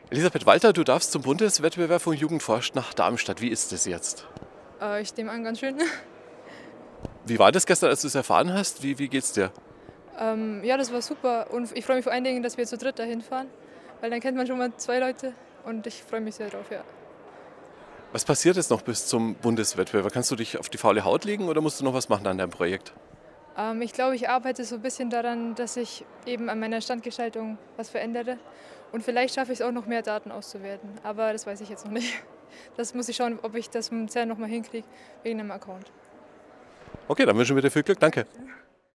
Elisabeth Walter, du darfst zum Bundeswettbewerb von Jugend forscht nach Darmstadt. Wie ist es jetzt? Ich nehme an, ganz schön. Wie war das gestern, als du es erfahren hast? Wie geht's dir? Ja, das war super und ich freue mich vor allen Dingen, dass wir zu dritt dahin fahren, weil dann kennt man schon mal zwei Leute und ich freue mich sehr drauf, ja. Was passiert jetzt noch bis zum Bundeswettbewerb? Kannst du dich auf die faule Haut legen oder musst du noch was machen an deinem Projekt? Ich glaube, ich arbeite so ein bisschen daran, dass ich eben an meiner Standgestaltung was verändere und vielleicht schaffe ich es auch noch mehr Daten auszuwerten, aber das weiß ich jetzt noch nicht. Das muss ich schauen, ob ich das mit CERN noch mal hinkriege wegen einem Account. Okay, dann wünschen wir dir viel Glück. Danke.